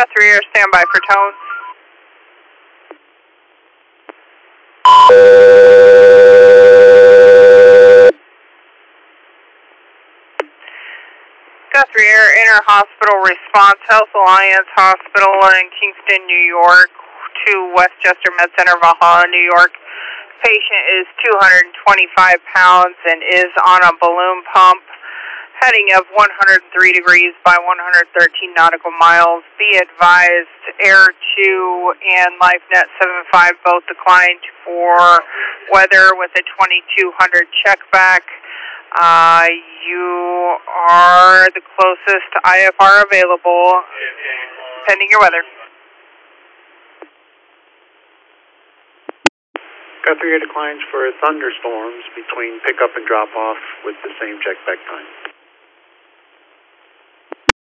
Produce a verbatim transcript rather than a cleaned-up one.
Guthrie Air, standby for tone. Guthrie Air, inter-hospital response, Health Alliance Hospital in Kingston, New York, to Westchester Med Center, Valhalla, New York. Patient is two hundred twenty-five pounds and is on a balloon pump. Heading of one hundred three degrees by one hundred thirteen nautical miles. Be advised, Air two and LifeNet seven five both declined for weather with a twenty-two hundred check back. Uh, you are the closest I F R available, pending your weather. Guthrie Air declines for thunderstorms between pickup and drop-off with the same check back time.